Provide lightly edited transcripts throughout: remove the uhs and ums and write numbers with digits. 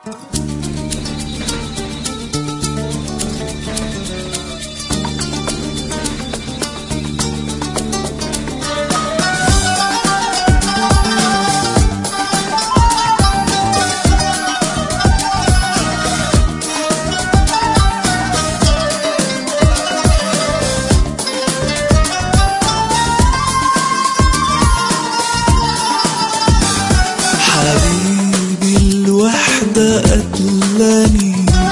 حبيبي الوحدة قتلاني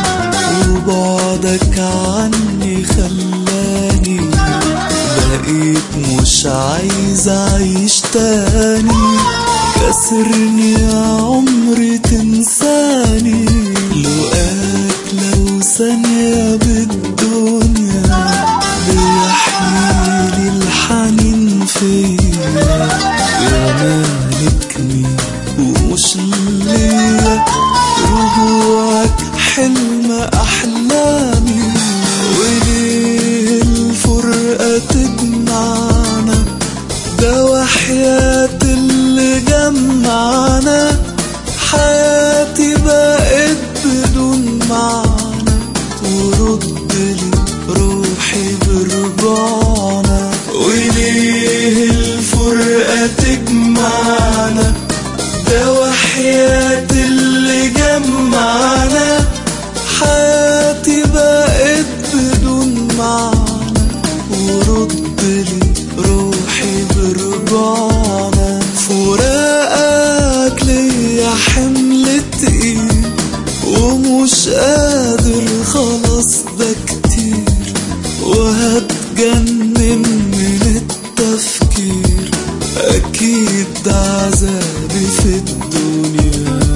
وبعدك عني خلاني، بقيت مش عايز اعيش تاني، كسرني يا عمري تنساني، لقاك لو ثانية بالدنيا بيحييلي الحنين فيا، يا مالكني ومش ليا رجوعك حلم أحلامي، وليه الفرقة تجمعنا، ده وحياة اللي جمعنا، حياتي بقت بدون معنى، وردلي روحي برجوعنا، وليه الفرقة تجمعنا، ده وحياة اللي جمعنا، حياتي بقت بدون معنى، وردلي روحي برجوعنا، فراقك ليا حمل تقيل ومش قادر خلاص ده كتير، وهتجنن من التفكير، أكيد ده عذابي في الدنيا.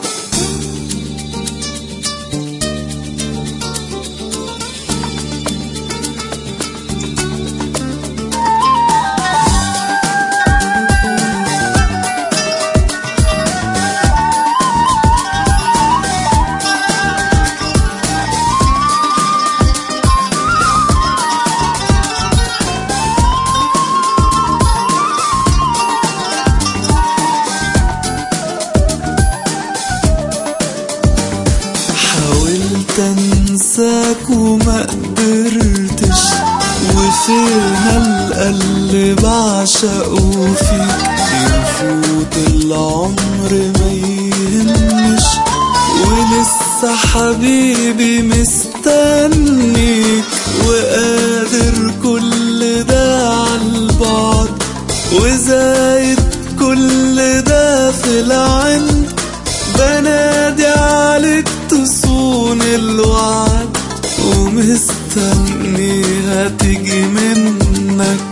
حاولت انساك وما قدرتش، وفين اللي بعشقه فيك، يفوت العمر ما يهمش، ولسه حبيبي مستنيك، وقادر كل ده عالبعد، وزايد كل ده في العند، بنادي عليك تصون الوعد، ومستني هتيجي منك